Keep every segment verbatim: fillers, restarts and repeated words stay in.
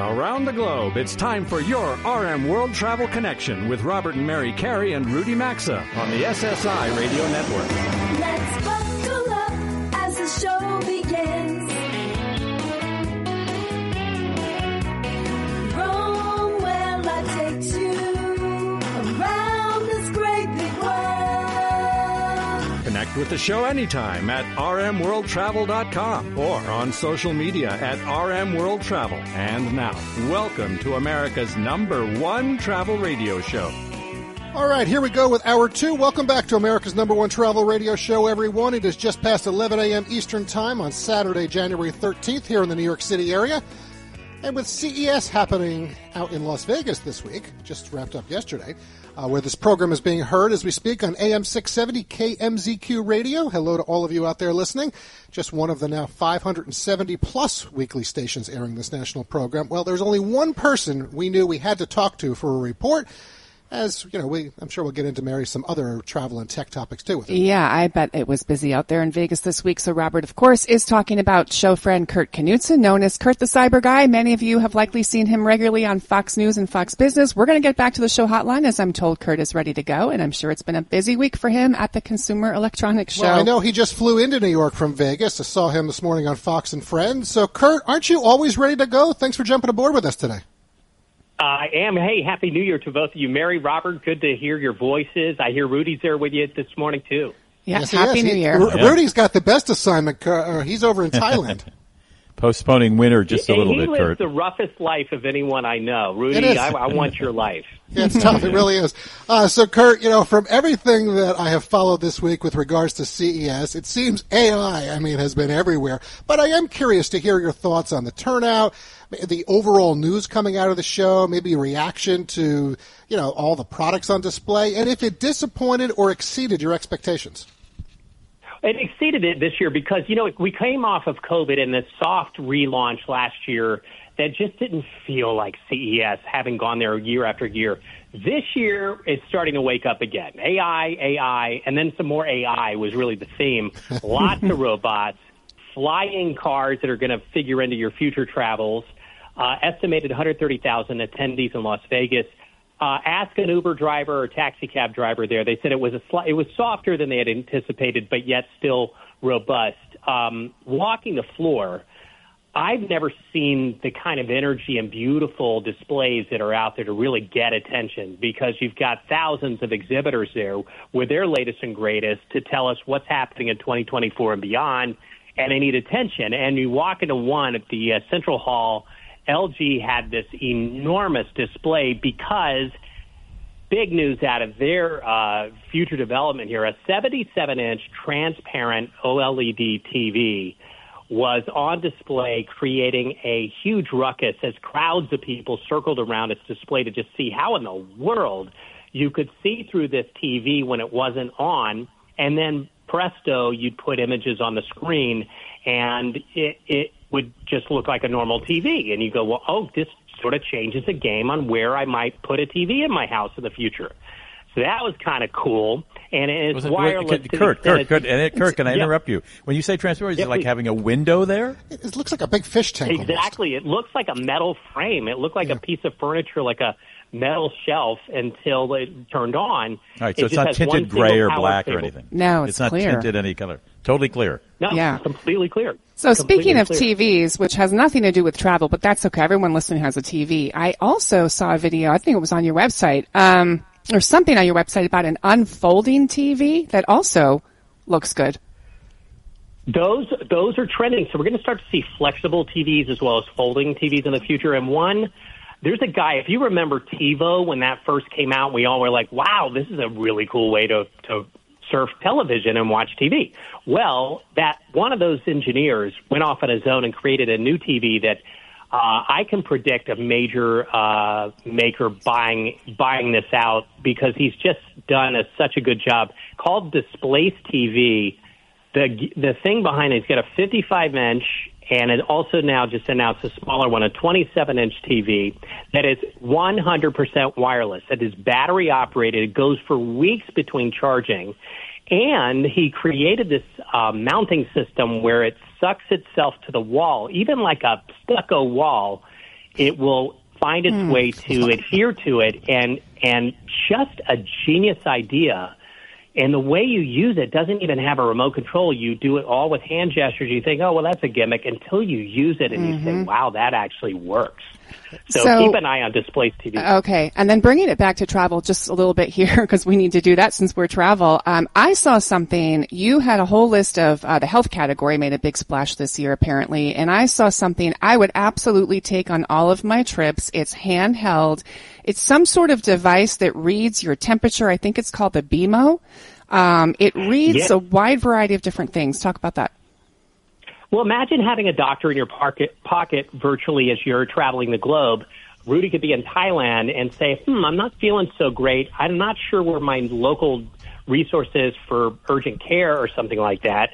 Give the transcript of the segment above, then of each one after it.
Around the globe, it's time for your R M World Travel Connection with Robert and Mary Carey and Rudy Maxa on the S S I Radio Network. Let's buckle up as the show begins. Rome, where life takes you around this great big world. Connect with the show anytime at r m world travel dot com or on social media at R M World Travel. And now, welcome to America's number one travel radio show. All right, here we go with hour two. Welcome back to America's number one travel radio show, everyone. It is just past eleven a.m. Eastern Time on Saturday, January thirteenth, here in the New York City area. And with C E S happening out in Las Vegas this week, just wrapped up yesterday, uh, where this program is being heard as we speak on A M six seventy K M Z Q Radio. Hello to all of you out there listening. Just one of the now five hundred seventy plus weekly stations airing this national program. Well, there's only one person we knew we had to talk to for a report. As, you know, we, I'm sure we'll get into, Mary, some other travel and tech topics, too. With it. Yeah, I bet it was busy out there in Vegas this week. So Robert, of course, is talking about show friend Kurt Knudsen, known as Kurt the Cyber Guy. Many of you have likely seen him regularly on Fox News and Fox Business. We're going to get back to the show hotline, as I'm told Kurt is ready to go. And I'm sure it's been a busy week for him at the Consumer Electronics Show. Well, I know he just flew into New York from Vegas. I saw him this morning on Fox and Friends. So, Kurt, aren't you always ready to go? Thanks for jumping aboard with us today. I am. Hey, Happy New Year to both of you. Mary, Robert, good to hear your voices. I hear Rudy's there with you this morning, too. Yeah, yes, Happy New he, Year. R- Rudy's got the best assignment. Uh, he's over in Thailand. Postponing winter just a little he bit, lives Kurt. the roughest life of anyone I know. Rudy, I, I want your life. Yeah, it's tough. It really is. Uh, so, Kurt, you know, from everything that I have followed this week with regards to C E S, it seems A I, I mean, has been everywhere. But I am curious to hear your thoughts on the turnout, the overall news coming out of the show, maybe a reaction to, you know, all the products on display, and if it disappointed or exceeded your expectations. It exceeded it this year because, you know, we came off of COVID and this soft relaunch last year that just didn't feel like C E S, having gone there year after year. This year, it's starting to wake up again. A I, A I, and then some more A I was really the theme. Lots of robots, flying cars that are going to figure into your future travels, uh, estimated one hundred thirty thousand attendees in Las Vegas. Uh, ask an Uber driver or taxi cab driver there. They said it was a sli- it was softer than they had anticipated, but yet still robust. Um, walking the floor, I've never seen the kind of energy and beautiful displays that are out there to really get attention, because you've got thousands of exhibitors there with their latest and greatest to tell us what's happening in twenty twenty-four and beyond, and they need attention. And you walk into one at the uh, Central Hall. L G had this enormous display because big news out of their uh, future development here, a seventy-seven inch transparent O L E D T V was on display, creating a huge ruckus as crowds of people circled around its display to just see how in the world you could see through this T V when it wasn't on. And then presto, you'd put images on the screen and it, it would just look like a normal T V. And you go, well, oh, this sort of changes the game on where I might put a T V in my house in the future. So that was kind of cool. And it's it, wireless. Kurt, Kurt, Kurt, Kurt, and it, Kurt, can I yeah. interrupt you? When you say transparent, is yeah, it like please. having a window there? It, it looks like a big fish tank. Exactly. Almost. It looks like a metal frame. It looked like yeah. a piece of furniture, like a metal shelf, until it turned on. All right, so it it's not tinted gray or black cable. or anything. No, it's, it's not clear. tinted any color. Totally clear. No, Yeah. it's completely clear. So Completely speaking of clear. T Vs, which has nothing to do with travel, but that's okay. Everyone listening has a T V. I also saw a video, I think it was on your website, um, or something on your website about an unfolding T V that also looks good. Those those are trending. So we're going to start to see flexible T Vs as well as folding T Vs in the future. And one, there's a guy, if you remember TiVo when that first came out, we all were like, wow, this is a really cool way to, to surf television and watch T V. Well, that one of those engineers went off on his own and created a new T V that uh, I can predict a major uh, maker buying buying this out, because he's just done a, such a good job. Called Displace T V. The the thing behind it, it's got a fifty-five inch, and it also now just announced a smaller one, a twenty-seven inch T V that is one hundred percent wireless. That is battery operated. It goes for weeks between charging. And he created this uh, mounting system where it sucks itself to the wall, even like a stucco wall. it will find its Mm. way to adhere to it, and and just a genius idea. And the way you use it doesn't even have a remote control. You do it all with hand gestures. You think, oh, well, that's a gimmick, until you use it and Mm-hmm. you say, wow, that actually works. So, So- keep an eye on Displace T V. Okay, and then bringing it back to travel just a little bit here, because we need to do that since we're travel. Um, I saw something, you had a whole list of, uh, the health category made a big splash this year apparently, and I saw something I would absolutely take on all of my trips. It's handheld. It's some sort of device that reads your temperature. I think it's called the B M O. Um, it reads Yeah. a wide variety of different things. Talk about that. Well, imagine having a doctor in your pocket, pocket virtually as you're traveling the globe. Rudy could be in Thailand and say, hmm, I'm not feeling so great. I'm not sure where my local resource is for urgent care or something like that.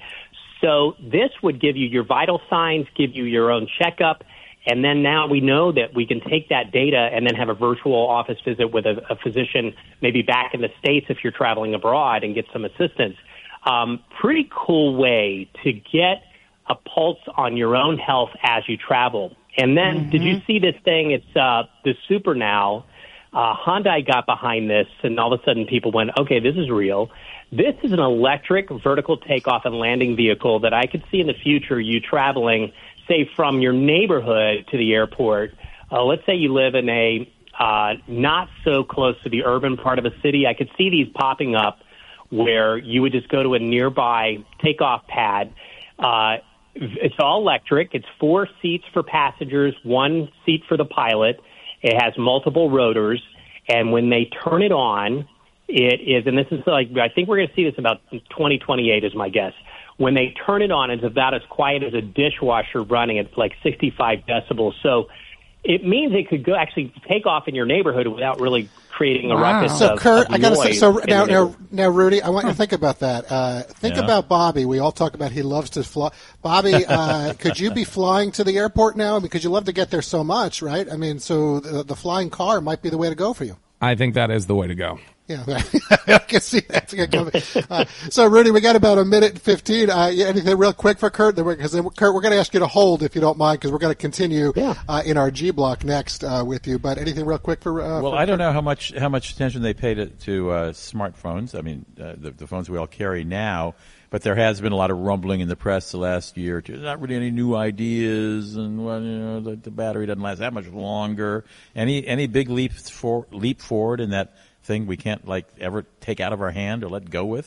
So this would give you your vital signs, give you your own checkup, and then now we know that we can take that data and then have a virtual office visit with a, a physician, maybe back in the States if you're traveling abroad, and get some assistance. Um, pretty cool way to get a pulse on your own health as you travel. And then, mm-hmm. did you see this thing? It's uh, the Super Now. Uh, Hyundai got behind this, and all of a sudden people went, okay, this is real. This is an electric vertical takeoff and landing vehicle that I could see in the future you traveling, say, from your neighborhood to the airport. Uh, let's say you live in a uh, not so close to the urban part of a city. I could see these popping up where you would just go to a nearby takeoff pad. Uh, it's all electric. It's four seats for passengers, one seat for the pilot. It has multiple rotors, and when they turn it on, it is, and this is like, I think we're going to see this about twenty twenty-eight is my guess. When they turn it on, it's about as quiet as a dishwasher running. It's like sixty-five decibels. So it means it could go actually take off in your neighborhood without really creating a Wow. ruckus So, of, Kurt, of I gotta say, noise so in now, the now, neighborhood. now, Rudy, I want you to think about that. Uh, think Yeah. about Bobby. We all talk about he loves to fly. Bobby, uh, could you be flying to the airport now? Because you love to get there so much, right? I mean, so the, the flying car might be the way to go for you. I think that is the way to go. Yeah, I can see that coming. Uh, so, Rudy, we got about a minute and fifteen. Uh, yeah, anything real quick for Kurt? Because Kurt, we're going to ask you to hold if you don't mind, because we're going to continue Yeah. uh, in our G block next uh, with you. But anything real quick for? Uh, Well, for I don't Kurt? know how much how much attention they pay to, to uh, smartphones. I mean, uh, the, the phones we all carry now. But there has been a lot of rumbling in the press the last year or two. There's not really any new ideas, and well, you know, the, the battery doesn't last that much longer. Any any big leaps for leap forward in that thing we can't like ever take out of our hand or let go with?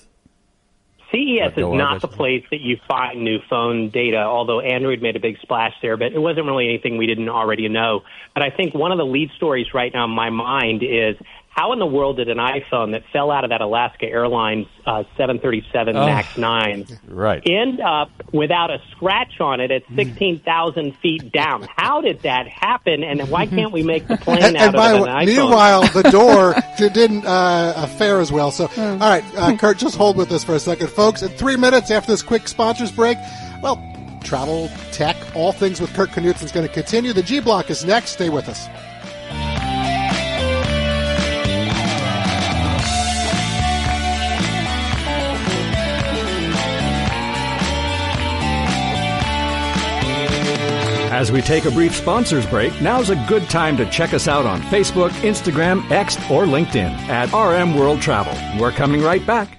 C E S Let is go of, I not the should say. place that you find new phone data, although Android made a big splash there, but it wasn't really anything we didn't already know. But I think one of the lead stories right now in my mind is, how in the world did an iPhone that fell out of that Alaska Airlines uh, seven thirty-seven Oh. MAX nine Right. end up without a scratch on it at sixteen thousand feet down? How did that happen, and why can't we make the plane And, out and by, of an iPhone? meanwhile, the door d- didn't uh, fare as well. So, all right, uh, Kurt, just hold with us for a second, folks. In three minutes after this quick sponsors break, well, travel, tech, all things with Kurt Knudsen is going to continue. The G Block is next. Stay with us. As we take a brief sponsors break, now's a good time to check us out on Facebook, Instagram, X, or LinkedIn at R M World Travel. We're coming right back.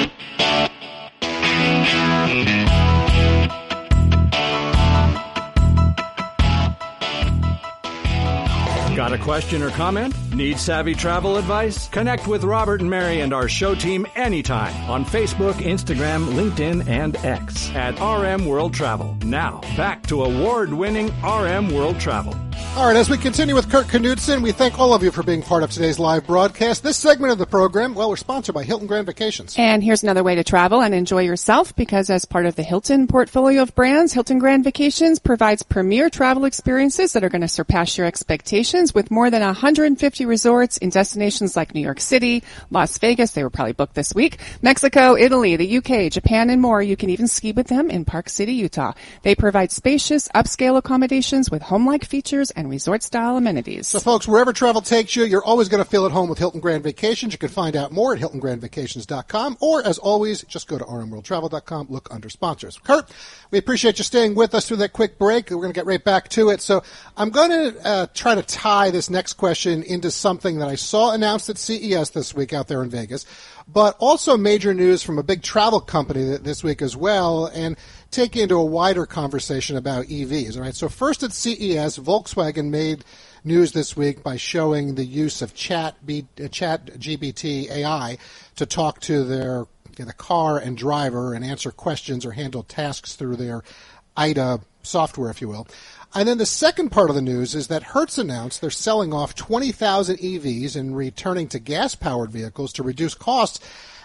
Got a question or comment? Need savvy travel advice? Connect with Robert and Mary and our show team anytime on Facebook, Instagram, LinkedIn, and X at R M World Travel. Now, back to award-winning R M World Travel. All right, as we continue with Kurt Knudsen, we thank all of you for being part of today's live broadcast. This segment of the program, well, we're sponsored by Hilton Grand Vacations. And here's another way to travel and enjoy yourself, because as part of the Hilton portfolio of brands, Hilton Grand Vacations provides premier travel experiences that are going to surpass your expectations with more than one hundred fifty resorts in destinations like New York City, Las Vegas, they were probably booked this week, Mexico, Italy, the U K, Japan, and more. You can even ski with them in Park City, Utah. They provide spacious, upscale accommodations with home-like features and and resort-style amenities. So, folks, wherever travel takes you, you're always going to feel at home with Hilton Grand Vacations. You can find out more at hilton grand vacations dot com, or, as always, just go to r m world travel dot com, look under sponsors. Kurt, we appreciate you staying with us through that quick break. We're going to get right back to it. So I'm going to uh, try to tie this next question into something that I saw announced at C E S this week out there in Vegas, but also major news from a big travel company this week as well, and take you into a wider conversation about E Vs. All right. So first at C E S, Volkswagen made news this week by showing the use of Chat, B, uh, Chat G P T A I to talk to their the car and driver and answer questions or handle tasks through their I D A software, if you will. And then the second part of the news is that Hertz announced they're selling off twenty thousand E Vs and returning to gas-powered vehicles to reduce costs,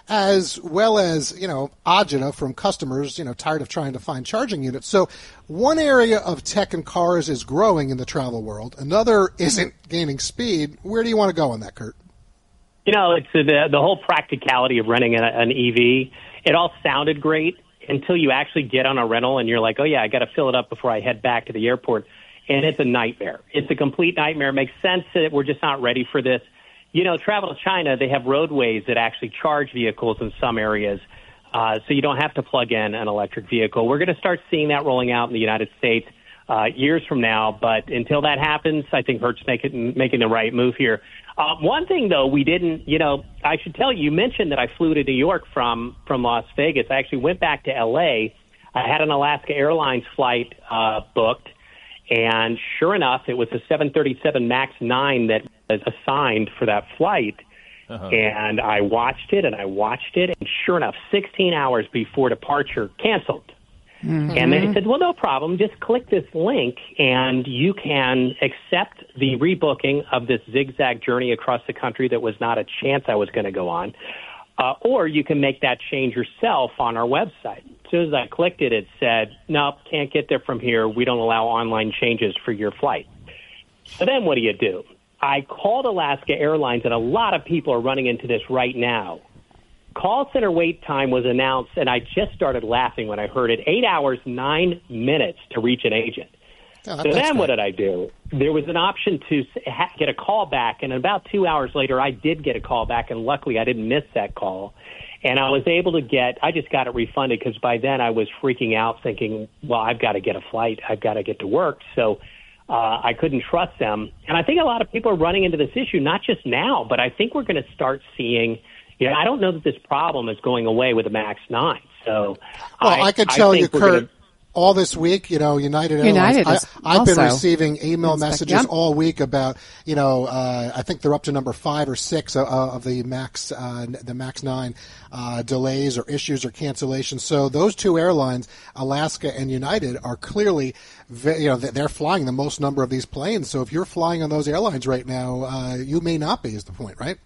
as well as, you know, agita from customers, you know, tired of trying to find charging units. So one area of tech and cars is growing in the travel world. Another isn't gaining speed. Where do you want to go on that, Kurt? You know, it's the, the whole practicality of renting an, an E V. It all sounded great until you actually get on a rental and you're like, oh, yeah, I got to fill it up before I head back to the airport. And it's a nightmare. It's a complete nightmare. It makes sense that we're just not ready for this. You know, travel to China, they have roadways that actually charge vehicles in some areas, uh, so you don't have to plug in an electric vehicle. We're going to start seeing that rolling out in the United States uh, years from now, but until that happens, I think Hertz make it, making the right move here. Uh, one thing, though, we didn't, you know, I should tell you, you mentioned that I flew to New York from, from Las Vegas. I actually went back to L A. I had an Alaska Airlines flight uh, booked, and sure enough, it was a seven thirty-seven MAX nine that was assigned for that flight. Uh-huh. And I watched it and I watched it, and sure enough, sixteen hours before departure, canceled. Mm-hmm. And they said, well, no problem. Just click this link and you can accept the rebooking of this zigzag journey across the country that was not a chance I was going to go on. Uh, or you can make that change yourself on our website. As soon as I clicked it, it said, nope, can't get there from here. We don't allow online changes for your flight. So then what do you do? I called Alaska Airlines, and a lot of people are running into this right now. Call center wait time was announced, and I just started laughing when I heard it. Eight hours, nine minutes to reach an agent. Oh, so then great. What did I do? There was an option to get a call back, and about two hours later, I did get a call back, and luckily I didn't miss that call. And I was able to get, I just got it refunded because by then I was freaking out thinking, well, I've got to get a flight. I've got to get to work. So uh, I couldn't trust them. And I think a lot of people are running into this issue, not just now, but I think we're going to start seeing, you know, I don't know that this problem is going away with the MAX nine. So well, I, I could tell I you, Kurt, gonna, all this week, you know, United Airlines, United I, I've been also receiving email messages yep. all week about, you know, uh, I think they're up to number five or six uh, of the MAX, uh, the MAX nine uh, delays or issues or cancellations. So those two airlines, Alaska and United, are clearly, you know, they're flying the most number of these planes. So if you're flying on those airlines right now, uh, you may not be, is the point, right?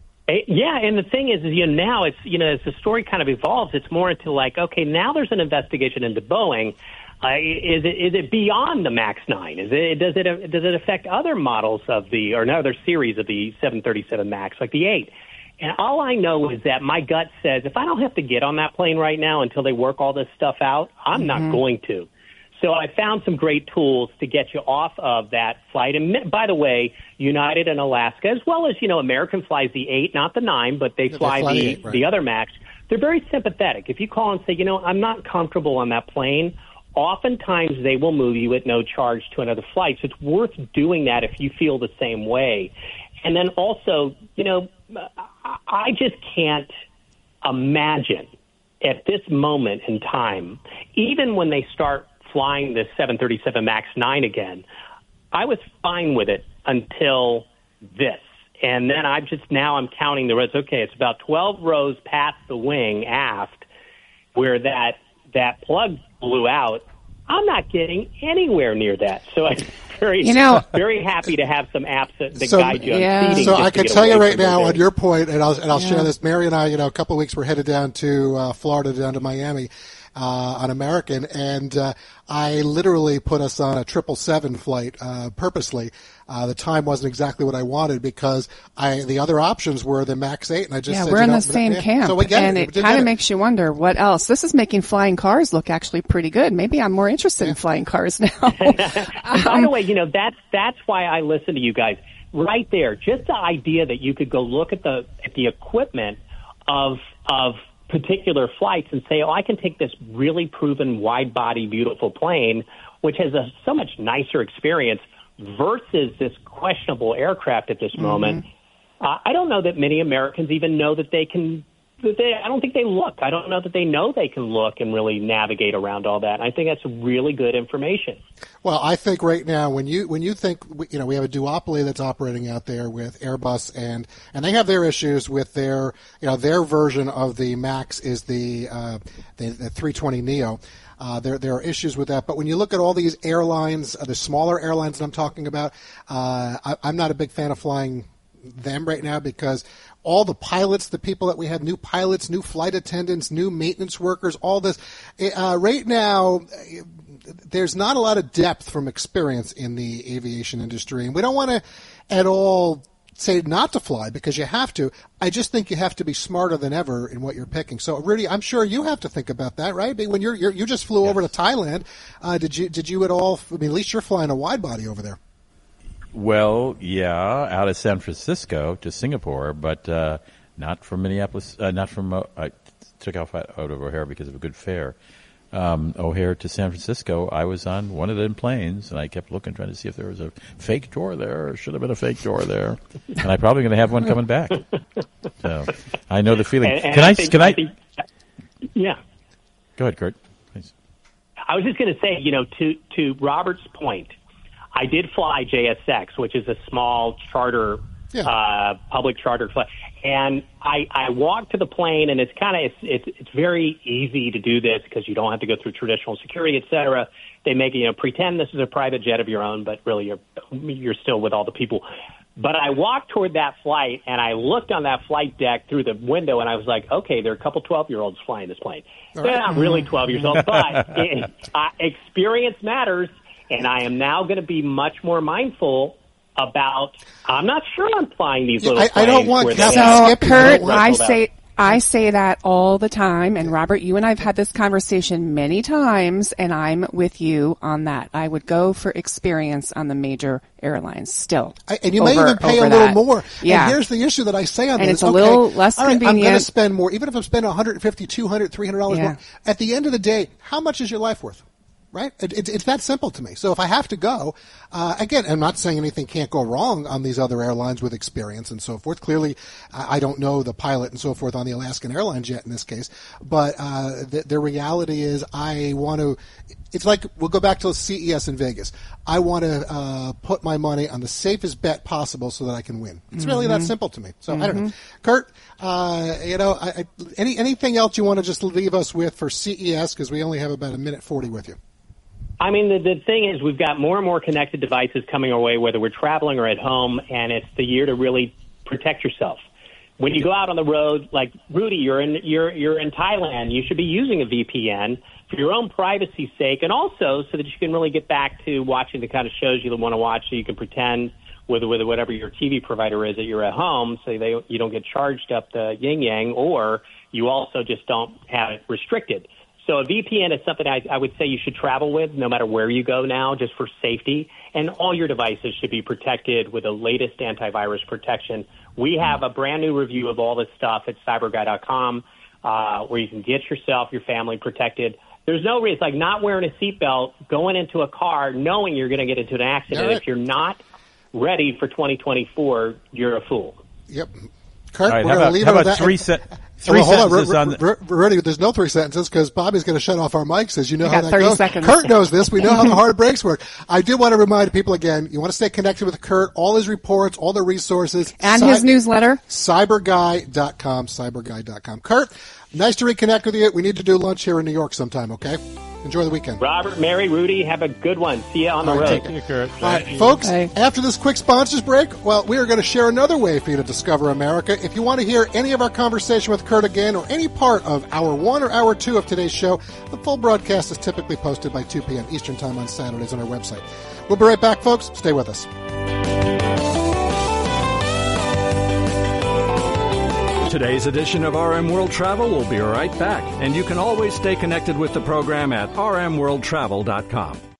Yeah, and the thing is, is, you know, now it's, you know, as the story kind of evolves, it's more into like, okay, now there's an investigation into Boeing. Uh, is it is it beyond the MAX nine? Is it does it does it affect other models of the or another series of the seven thirty-seven MAX, like the eight? And all I know is that my gut says if I don't have to get on that plane right now until they work all this stuff out, I'm mm-hmm. not going to. So I found some great tools to get you off of that flight. And by the way, United and Alaska, as well as, you know, American flies the eight, not the nine, but they fly, they fly the, the, eight, right. the other MAX. They're very sympathetic. If you call and say, you know, I'm not comfortable on that plane, oftentimes they will move you at no charge to another flight. So it's worth doing that if you feel the same way. And then also, you know, I just can't imagine at this moment in time, even when they start flying the seven thirty-seven MAX nine again, I was fine with it until this. And then I'm just, now I'm counting the rows. Okay, it's about twelve rows past the wing aft where that that plug blew out. I'm not getting anywhere near that. So I'm very, you know, very happy to have some apps that, that so, guide you on yeah. seating. So I can tell you right now on day. your point, and I'll, and I'll yeah. share this. Mary and I, you know, a couple of weeks we're headed down to uh, Florida, down to Miami. Uh, uh, on American, and uh, I literally put us on a triple seven flight uh, purposely. Uh, the time wasn't exactly what I wanted because I the other options were the Max eight, and I just yeah, said, we're you in know, the same yeah, camp, so we get and it, it We kind get of it. makes you wonder what else. This is making flying cars look actually pretty good. Maybe I'm more interested in flying cars now. And by the way, you know, that's that's why I listen to you guys. Right there, just the idea that you could go look at the at the equipment of of particular flights and say, oh, I can take this really proven wide body, beautiful plane, which has a so much nicer experience versus this questionable aircraft at this mm-hmm. moment. Uh, I don't know that many Americans even know that they can. That they, I don't think they look. I don't know that they know they can look and really navigate around all that. I think that's really good information. Well, I think right now when you when you think you know we have a duopoly that's operating out there with Airbus and and they have their issues with their you know their version of the Max is the uh, the, the three twenty neo. Uh, there there are issues with that, but when you look at all these airlines, uh, the smaller airlines that I'm talking about, uh, I, I'm not a big fan of flying them right now because all the pilots, the people that we have, new pilots, new flight attendants, new maintenance workers, all this, uh, right now, there's not a lot of depth from experience in the aviation industry. And we don't want to at all say not to fly because you have to. I just think you have to be smarter than ever in what you're picking. So, Rudy, I'm sure you have to think about that, right? When you're, you're you just flew yes. over to Thailand, uh, did you did you at all? I mean, at least you're flying a wide body over there. Well, yeah, out of San Francisco to Singapore, but uh, not from Minneapolis. Uh, not from. Uh, I took off out of O'Hare because of a good fare. Um, O'Hare to San Francisco. I was on one of them planes, and I kept looking, trying to see if there was a fake door there. Or should have been a fake door there, and I'm probably going to have one coming back. So I know the feeling. And, and can I? I think, can I? I think, yeah. Go ahead, Kurt. Please. I was just going to say, you know, to to Robert's point. I did fly J S X, which is a small charter, yeah. uh, public charter flight. And I, I walked to the plane, and it's kind of, it's, it's, it's very easy to do this because you don't have to go through traditional security, et cetera. They make, you know, pretend this is a private jet of your own, but really you're, you're still with all the people. But I walked toward that flight, and I looked on that flight deck through the window, and I was like, okay, there are a couple twelve-year-olds flying this plane. All They're right. not really twelve years old, but it, uh, experience matters. And I am now going to be much more mindful about. I'm not sure I'm flying these little. I, planes I don't want. Where so, skip Kurt, I say I say that all the time. And Robert, you and I've had this conversation many times, and I'm with you on that. I would go for experience on the major airlines still. I, and you over, may even pay a little that. more. Yeah. And here's the issue that I say on and this. it's a okay, little less all right, convenient. I'm going to spend more, even if I'm spending one hundred fifty dollars, two hundred dollars, three hundred dollars yeah. more. At the end of the day, how much is your life worth? Right? It, it, it's that simple to me. So if I have to go, uh, again, I'm not saying anything can't go wrong on these other airlines with experience and so forth. Clearly, I don't know the pilot and so forth on the Alaskan Airlines yet in this case. But uh, the, the reality is I want to, it's like, we'll go back to C E S in Vegas. I want to uh, put my money on the safest bet possible so that I can win. It's mm-hmm. really that simple to me. So mm-hmm. I don't know. Kurt, uh, you know, I, I, any anything else you want to just leave us with for C E S because we only have about a minute forty with you. I mean, the, the thing is, we've got more and more connected devices coming our way, whether we're traveling or at home, and it's the year to really protect yourself. When you go out on the road, like Rudy, you're in you're you're in Thailand, you should be using a V P N for your own privacy's sake, and also so that you can really get back to watching the kind of shows you want to watch, so you can pretend with with whatever your T V provider is that you're at home, so they you don't get charged up the yin yang, or you also just don't have it restricted. So a V P N is something I, I would say you should travel with no matter where you go now, just for safety. And all your devices should be protected with the latest antivirus protection. We have a brand new review of all this stuff at cyber guy dot com uh, where you can get yourself, your family protected. There's no reason, like not wearing a seatbelt, going into a car, knowing you're going to get into an accident. Right. If you're not ready for twenty twenty-four, you're a fool. Yep. Kurt, right, we're how going to about, leave how it at about that. three se- Three well, hold sentences on. on We're, the- we're ready. There's no three sentences because Bobby's going to shut off our mics, as you know We how got that thirty goes. seconds. Kurt knows this. We know how the hard breaks work. I did want to remind people again, you want to stay connected with Kurt, all his reports, all the resources. And Cy- his newsletter. cyber guy dot com, cyber guy dot com. Kurt, nice to reconnect with you. We need to do lunch here in New York sometime, okay? Enjoy the weekend. Robert, Mary, Rudy, have a good one. See you on the All right, road. take Thank you, Kurt. All right, Thank you. folks, Bye. after this quick sponsors break, well, we are going to share another way for you to discover America. If you want to hear any of our conversation with Kurt again or any part of hour one or hour two of today's show, the full broadcast is typically posted by two p.m. Eastern Time on Saturdays on our website. We'll be right back, folks. Stay with us. Today's edition of R M World Travel will be right back, and you can always stay connected with the program at r m world travel dot com.